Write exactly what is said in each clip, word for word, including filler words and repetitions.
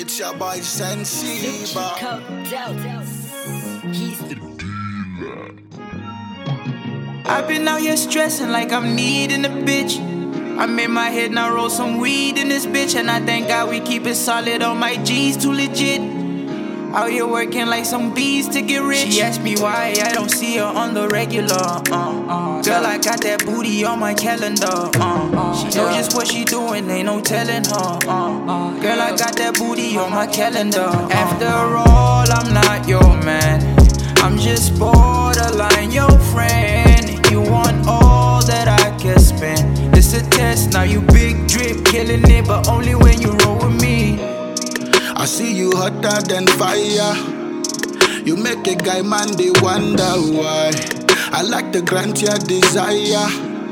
It's your boy Sensiba. I've been out here stressing like I'm needing a bitch. I'm in my head now, roll some weed in this bitch, and I thank God we keep it solid on my G's too legit. Out here working like some bees to get rich. She asked me why I don't see her on the regular. Uh, uh, girl, I got that booty on my calendar. Uh, uh, she know just what she doing, ain't no telling her. Uh, uh, girl, I got that booty on my calendar. After all, I'm not your man. I'm just borderline your friend. You want all that I can spend. It's a test, now you big drip, killing it, but only when you roll with me. I see you hotter than fire. You make a guy man, they wonder why. I like to grant your desire,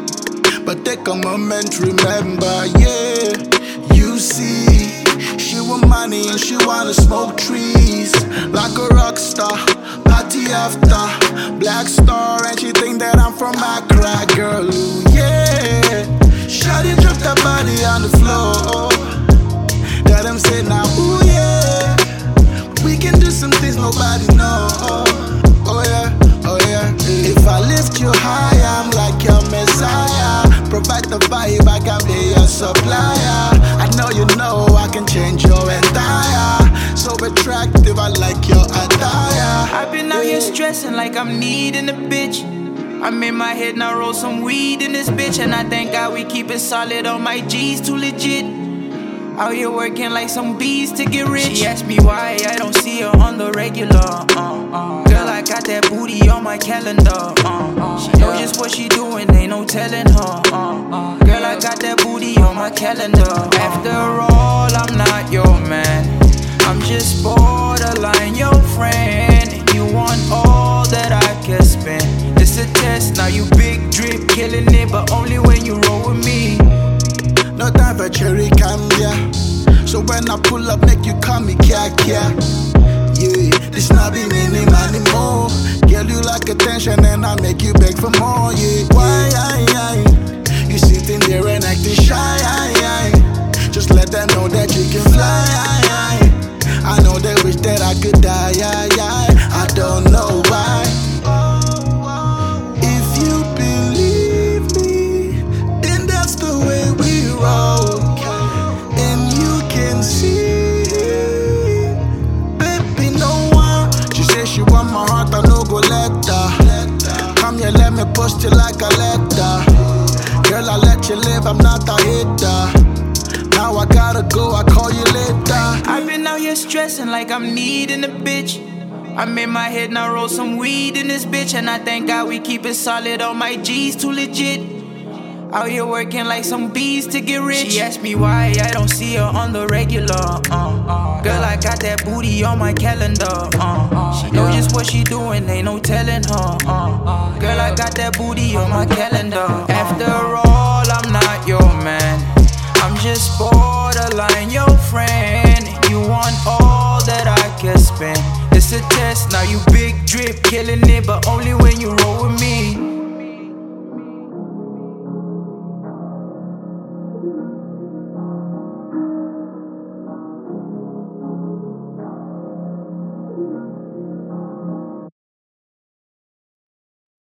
but take a moment, remember, yeah. You see, she want money and she wanna smoke trees. Like a rock star, party after, black star, and she think that I'm from Accra, girl, ooh, yeah. Shawty drop that body on the floor. Let them say now, ooh yeah. We can do some things nobody know. Oh yeah, oh yeah. If I lift you high, I'm like your messiah. Provide the vibe, I can be your supplier. I know you know I can change your entire. So attractive, I like your attire. I've been out here stressing like I'm needing a bitch. I'm in my head now, roll some weed in this bitch, and I thank God we keep it solid on my G's too legit. Out here working like some bees to get rich. She asked me why I don't see her on the regular. Uh, uh, girl, I got that booty on my calendar. Uh, uh, she know just what she doing, ain't no telling her. Uh, uh, girl, I got that booty on my calendar. After all, I'm not your man. I'm just borderline your friend. You want all that I can spend. It's a test, now you big drip, killing it, but only when you roll with me. No time for cherry cambia. So when I pull up, make you call me Kia Kia. Yeah, this not be meaning anymore. Girl, you like attention and I make you beg for more. Yeah, why? I, I, you sitting there and acting shy. I, I, just let them know that you can fly. I, I, I know they wish that I could die. I, I, I don't know why. If you believe me, then that's the way we roll, and you can see, baby, no one. She say she want my heart, I no go let her. Come here, let me post you like a letter. Girl, I let you live, I'm not a hater. Now I gotta go, I call you later. I've been out here stressing like I'm needing a bitch. I'm in my head now, roll some weed in this bitch, and I thank God we keep it solid on my G's too legit. Out here working like some bees to get rich. She asked me why I don't see her on the regular. Uh, uh, girl, I got that booty on my calendar. Uh, uh, she know just what she doing, ain't no telling her. Uh, uh, girl, I got that booty on my calendar. After all, I'm not your man. I'm just borderline your friend. You want all that I can spend. It's a test, now you big drip, killing it, but only when you roll with me.